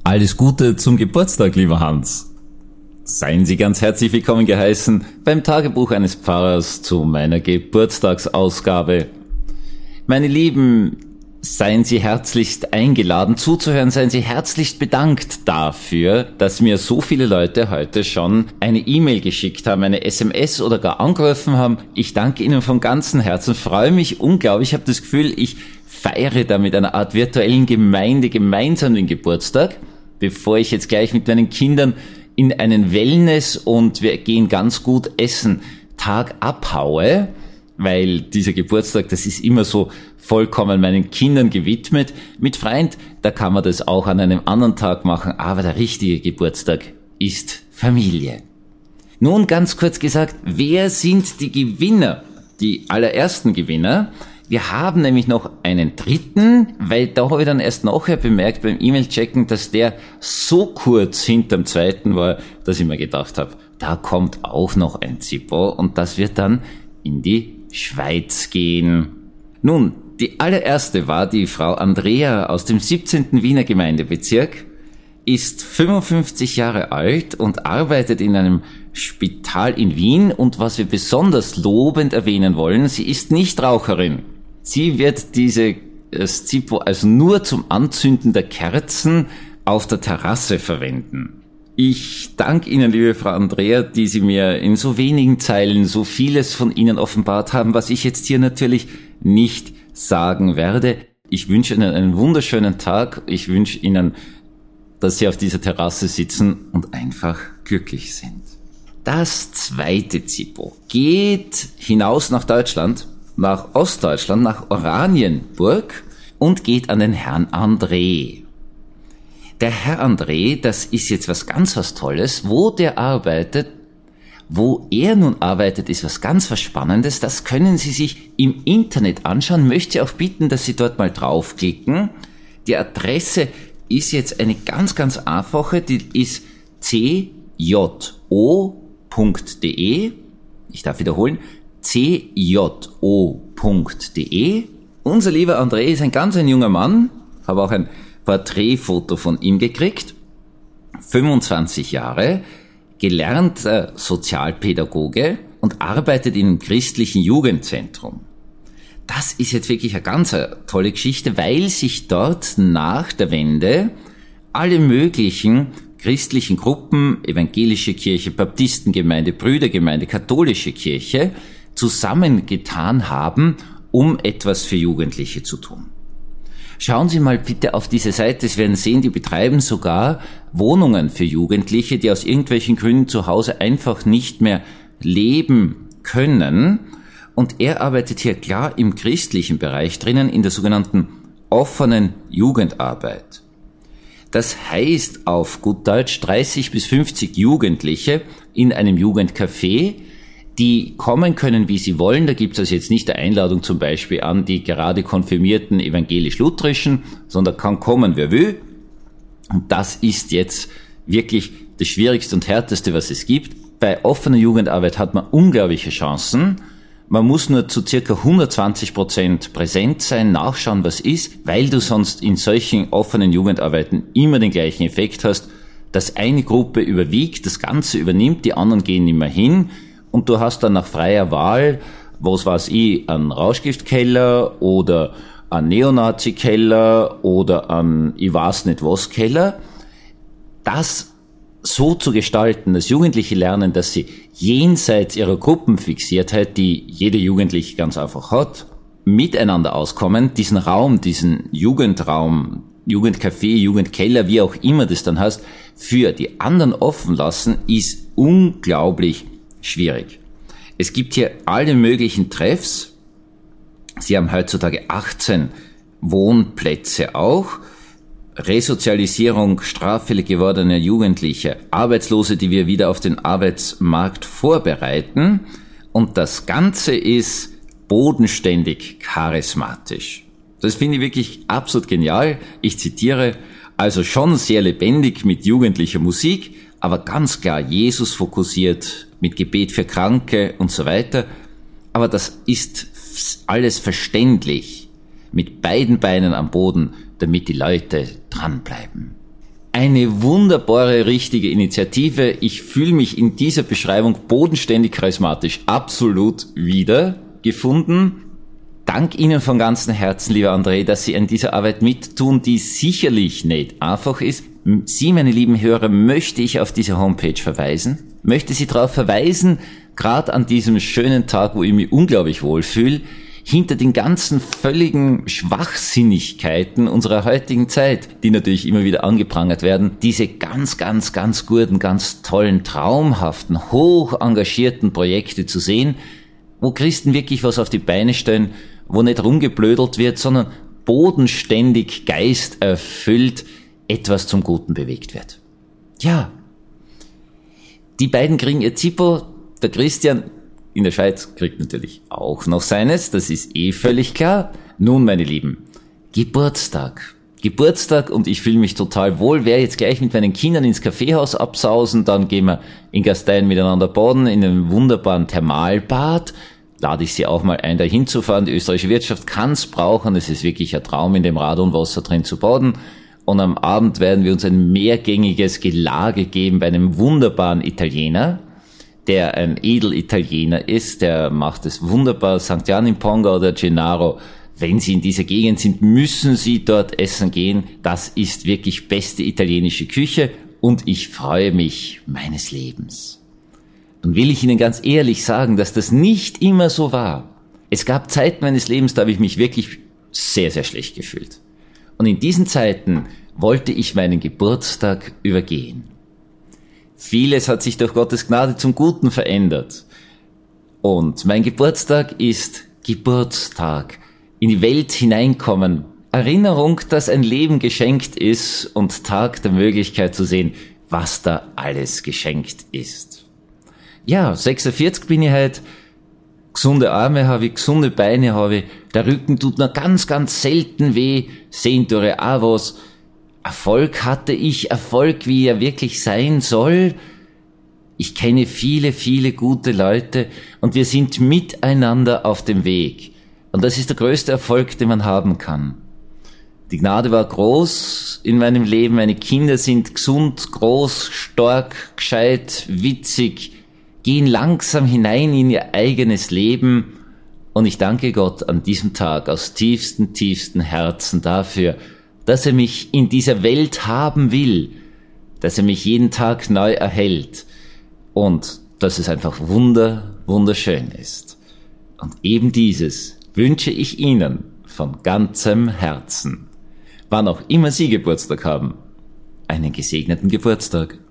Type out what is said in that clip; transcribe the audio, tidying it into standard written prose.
Alles Gute zum Geburtstag, lieber Hans. Seien Sie ganz herzlich willkommen geheißen beim Tagebuch eines Pfarrers zu meiner Geburtstagsausgabe. Meine Lieben, seien Sie herzlichst eingeladen zuzuhören, seien Sie herzlichst bedankt dafür, dass mir so viele Leute heute schon eine E-Mail geschickt haben, eine SMS oder gar angerufen haben. Ich danke Ihnen von ganzem Herzen, freue mich unglaublich, ich habe das Gefühl, ich feiere da mit einer Art virtuellen Gemeinde gemeinsam den Geburtstag, bevor ich jetzt gleich mit meinen Kindern in einen Wellness und wir gehen ganz gut essen Tag abhaue, weil dieser Geburtstag, das ist immer so vollkommen meinen Kindern gewidmet. Mit Freund, da kann man das auch an einem anderen Tag machen, aber der richtige Geburtstag ist Familie. Nun ganz kurz gesagt, wer sind die Gewinner, die allerersten Gewinner? Wir haben nämlich noch einen dritten, weil da habe ich dann erst nachher bemerkt beim E-Mail-Checken, dass der so kurz hinterm zweiten war, dass ich mir gedacht habe, da kommt auch noch ein Zippo und das wird dann in die Schweiz gehen. Nun, die allererste war die Frau Andrea aus dem 17. Wiener Gemeindebezirk, ist 55 Jahre alt und arbeitet in einem Spital in Wien und was wir besonders lobend erwähnen wollen, sie ist nicht Raucherin. Sie wird dieses Zippo also nur zum Anzünden der Kerzen auf der Terrasse verwenden. Ich danke Ihnen, liebe Frau Andrea, die Sie mir in so wenigen Zeilen so vieles von Ihnen offenbart haben, was ich jetzt hier natürlich nicht sagen werde. Ich wünsche Ihnen einen wunderschönen Tag. Ich wünsche Ihnen, dass Sie auf dieser Terrasse sitzen und einfach glücklich sind. Das zweite Zippo geht hinaus nach Deutschland, nach Ostdeutschland, nach Oranienburg und geht an den Herrn André. Der Herr André, das ist jetzt was Tolles, wo er nun arbeitet, ist was Spannendes, das können Sie sich im Internet anschauen, möchte auch bitten, dass Sie dort mal draufklicken. Die Adresse ist jetzt eine ganz einfache, die ist cjo.de, ich darf wiederholen, cjo.de. Unser lieber André ist ein junger Mann, habe auch ein Porträtfoto von ihm gekriegt, 25 Jahre, gelernter Sozialpädagoge und arbeitet in einem christlichen Jugendzentrum. Das ist jetzt wirklich eine ganz tolle Geschichte, weil sich dort nach der Wende alle möglichen christlichen Gruppen, evangelische Kirche, Baptistengemeinde, Brüdergemeinde, katholische Kirche, zusammengetan haben, um etwas für Jugendliche zu tun. Schauen Sie mal bitte auf diese Seite, Sie werden sehen, die betreiben sogar Wohnungen für Jugendliche, die aus irgendwelchen Gründen zu Hause einfach nicht mehr leben können. Und er arbeitet hier klar im christlichen Bereich drinnen, in der sogenannten offenen Jugendarbeit. Das heißt auf gut Deutsch 30 bis 50 Jugendliche in einem Jugendcafé, die kommen können, wie sie wollen. Da gibt es also jetzt nicht eine Einladung zum Beispiel an die gerade konfirmierten evangelisch-lutherischen, sondern kann kommen, wer will. Und das ist jetzt wirklich das Schwierigste und Härteste, was es gibt. Bei offener Jugendarbeit hat man unglaubliche Chancen. Man muss nur zu circa 120% präsent sein, nachschauen, was ist, weil du sonst in solchen offenen Jugendarbeiten immer den gleichen Effekt hast, dass eine Gruppe überwiegt, das Ganze übernimmt, die anderen gehen nicht mehr hin. Und du hast dann nach freier Wahl, was weiß ich, einen Rauschgiftkeller oder einen Neonazi-Keller oder einen ich weiß nicht was Keller. Das so zu gestalten, dass Jugendliche lernen, dass sie jenseits ihrer Gruppenfixiertheit, die jede Jugendliche ganz einfach hat, miteinander auskommen, diesen Raum, diesen Jugendraum, Jugendcafé, Jugendkeller, wie auch immer das dann heißt, für die anderen offen lassen, ist unglaublich schwierig. Es gibt hier alle möglichen Treffs. Sie haben heutzutage 18 Wohnplätze auch. Resozialisierung straffällig gewordener Jugendliche, Arbeitslose, die wir wieder auf den Arbeitsmarkt vorbereiten. Und das Ganze ist bodenständig charismatisch. Das finde ich wirklich absolut genial. Ich zitiere, also schon sehr lebendig mit jugendlicher Musik, aber ganz klar Jesus fokussiert, mit Gebet für Kranke und so weiter. Aber das ist alles verständlich, mit beiden Beinen am Boden, damit die Leute dranbleiben. eine wunderbare, richtige Initiative. Ich fühle mich in dieser Beschreibung bodenständig charismatisch absolut wiedergefunden. Dank Ihnen von ganzem Herzen, lieber André, dass Sie an dieser Arbeit mittun, die sicherlich nicht einfach ist. Sie, meine lieben Hörer, möchte ich auf diese Homepage verweisen. Möchte Sie darauf verweisen, gerade an diesem schönen Tag, wo ich mich unglaublich wohlfühle, hinter den ganzen völligen Schwachsinnigkeiten unserer heutigen Zeit, die natürlich immer wieder angeprangert werden, diese ganz, ganz, ganz guten, ganz tollen, traumhaften, hoch engagierten Projekte zu sehen, wo Christen wirklich was auf die Beine stellen, wo nicht rumgeblödelt wird, sondern bodenständig, geisterfüllt etwas zum Guten bewegt wird. Ja, die beiden kriegen ihr Zippo, der Christian in der Schweiz kriegt natürlich auch noch seines, das ist völlig klar. Nun, meine Lieben, Geburtstag und ich fühle mich total wohl, werde jetzt gleich mit meinen Kindern ins Kaffeehaus absausen, dann gehen wir in Gastein miteinander baden, in einem wunderbaren Thermalbad, lade ich Sie auch mal ein, da hinzufahren, die österreichische Wirtschaft kann's brauchen, es ist wirklich ein Traum, in dem Radonwasser drin zu baden und am Abend werden wir uns ein mehrgängiges Gelage geben bei einem wunderbaren Italiener, der ein Edelitaliener ist, der macht es wunderbar, St. Jan in Ponga oder Gennaro. Wenn Sie in dieser Gegend sind, müssen Sie dort essen gehen. Das ist wirklich beste italienische Küche und ich freue mich meines Lebens. Und will ich Ihnen ganz ehrlich sagen, dass das nicht immer so war. Es gab Zeiten meines Lebens, da habe ich mich wirklich sehr, sehr schlecht gefühlt. Und in diesen Zeiten wollte ich meinen Geburtstag übergehen. Vieles hat sich durch Gottes Gnade zum Guten verändert. Und mein Geburtstag ist Geburtstag. In die Welt hineinkommen. Erinnerung, dass ein Leben geschenkt ist und Tag der Möglichkeit zu sehen, was da alles geschenkt ist. Ja, 46 bin ich halt. Gesunde Arme habe ich, gesunde Beine habe ich. Der Rücken tut noch ganz, ganz selten weh. Sehen tue ich auch was. Erfolg hatte ich, Erfolg, wie er wirklich sein soll. Ich kenne viele, viele gute Leute und wir sind miteinander auf dem Weg. Und das ist der größte Erfolg, den man haben kann. Die Gnade war groß in meinem Leben. Meine Kinder sind gesund, groß, stark, gescheit, witzig, gehen langsam hinein in ihr eigenes Leben. Und ich danke Gott an diesem Tag aus tiefstem, tiefstem Herzen dafür, dass er mich in dieser Welt haben will, dass er mich jeden Tag neu erhält und dass es einfach wunderschön ist. Und eben dieses wünsche ich Ihnen von ganzem Herzen. Wann auch immer Sie Geburtstag haben, einen gesegneten Geburtstag.